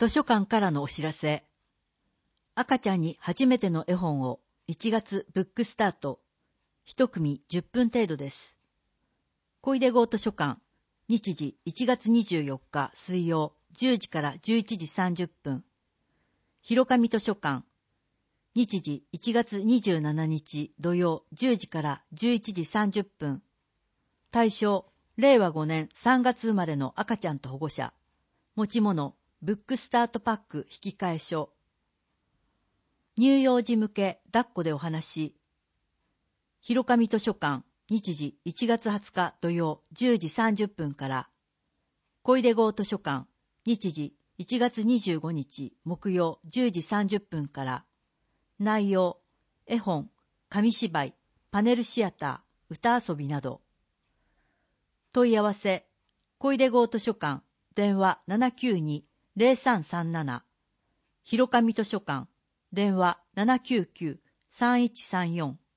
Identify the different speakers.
Speaker 1: 図書館からのお知らせ。赤ちゃんに初めての絵本を1月ブックスタート。一組10分程度です。小出郷図書館、日時1月24日水曜10時から11時30分。広上図書館、日時1月27日土曜10時から11時30分。対象、令和5年3月生まれの赤ちゃんと保護者。持ち物、ブックスタートパック引換書。乳幼児向け抱っこでお話。広上図書館、日時1月20日土曜10時30分から。小出郷図書館、日時1月25日木曜10時30分から。内容、絵本、紙芝居、パネルシアター、歌遊びなど。問い合わせ、小出郷図書館、電話792-0337。広上図書館、電話799-3134。